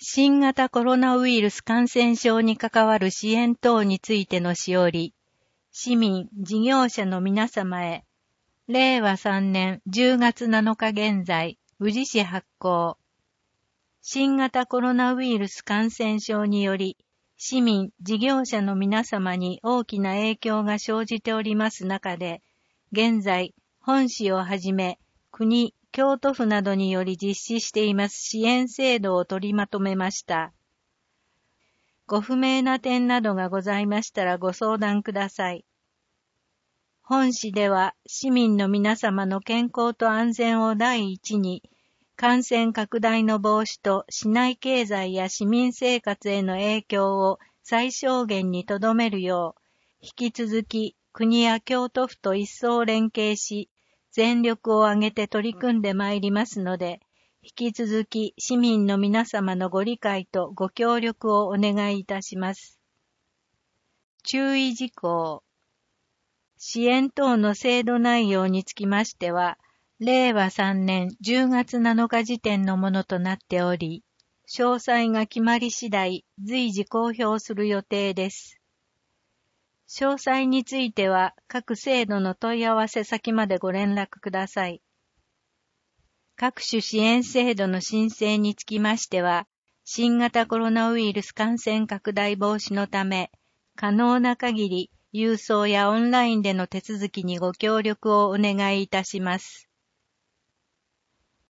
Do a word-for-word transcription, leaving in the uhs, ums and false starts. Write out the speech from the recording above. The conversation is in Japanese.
新型コロナウイルス感染症に関わる支援等についてのしおり、市民、事業者の皆様へ、れいわさんねんじゅうがつなのか現在、宇治市発行。新型コロナウイルス感染症により、市民、事業者の皆様に大きな影響が生じております中で、現在、本市をはじめ、国、京都府などにより実施しています支援制度を取りまとめました。ご不明な点などがございましたらご相談ください。本市では市民の皆様の健康と安全を第一に、感染拡大の防止と市内経済や市民生活への影響を最小限にとどめるよう、引き続き国や京都府と一層連携し、全力を挙げて取り組んでまいりますので、引き続き市民の皆様のご理解とご協力をお願いいたします。注意事項。支援等の制度内容につきましては、れいわさんねんじゅうがつなのか時点のものとなっており、詳細が決まり次第随時公表する予定です。詳細については各制度の問い合わせ先までご連絡ください。各種支援制度の申請につきましては、新型コロナウイルス感染拡大防止のため、可能な限り郵送やオンラインでの手続きにご協力をお願いいたします。